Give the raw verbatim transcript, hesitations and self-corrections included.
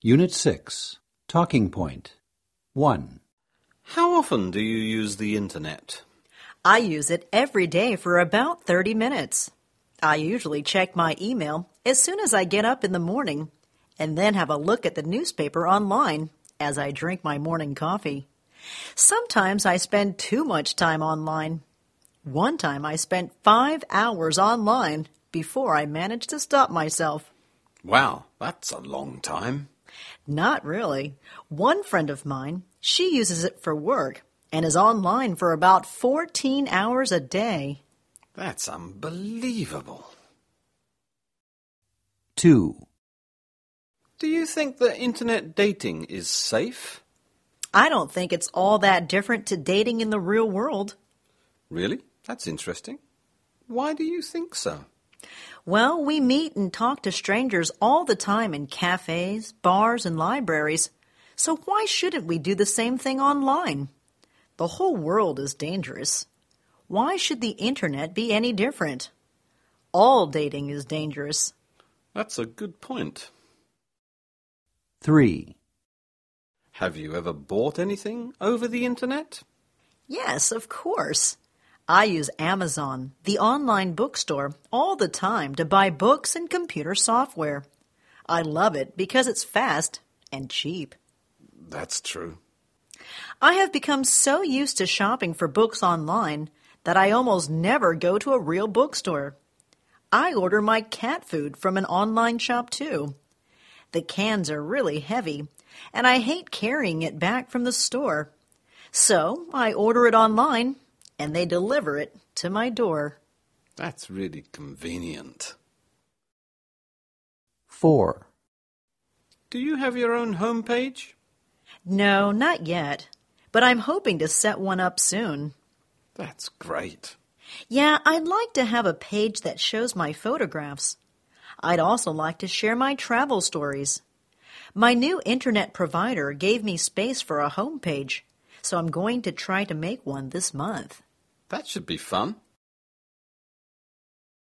Unit six, Talking Point. one. How often do you use the Internet? I use it every day for about thirty minutes. I usually check my email as soon as I get up in the morning and then have a look at the newspaper online as I drink my morning coffee. Sometimes I spend too much time online. One time I spent five hours online before I managed to stop myself. Wow, that's a long time. Not really. One friend of mine, she uses it for work and is online for about fourteen hours a day. That's unbelievable. two. Do you think that Internet dating is safe? I don't think it's all that different to dating in the real world. Really? That's interesting. Why do you think so? Well, we meet and talk to strangers all the time in cafes, bars, and libraries. So why shouldn't we do the same thing online? The whole world is dangerous. Why should the Internet be any different? All dating is dangerous. That's a good point. three. Have you ever bought anything over the Internet? Yes, of course. I use Amazon, the online bookstore, all the time to buy books and computer software. I love it because it's fast and cheap. That's true. I have become so used to shopping for books online that I almost never go to a real bookstore. I order my cat food from an online shop too. The cans are really heavy, and I hate carrying it back from the store. So I order it online, and they deliver it to my door. That's really convenient. four. Do you have your own homepage? No, not yet, but I'm hoping to set one up soon. That's great. Yeah, I'd like to have a page that shows my photographs. I'd also like to share my travel stories. My new internet provider gave me space for a homepage, so I'm going to try to make one this month. That should be fun.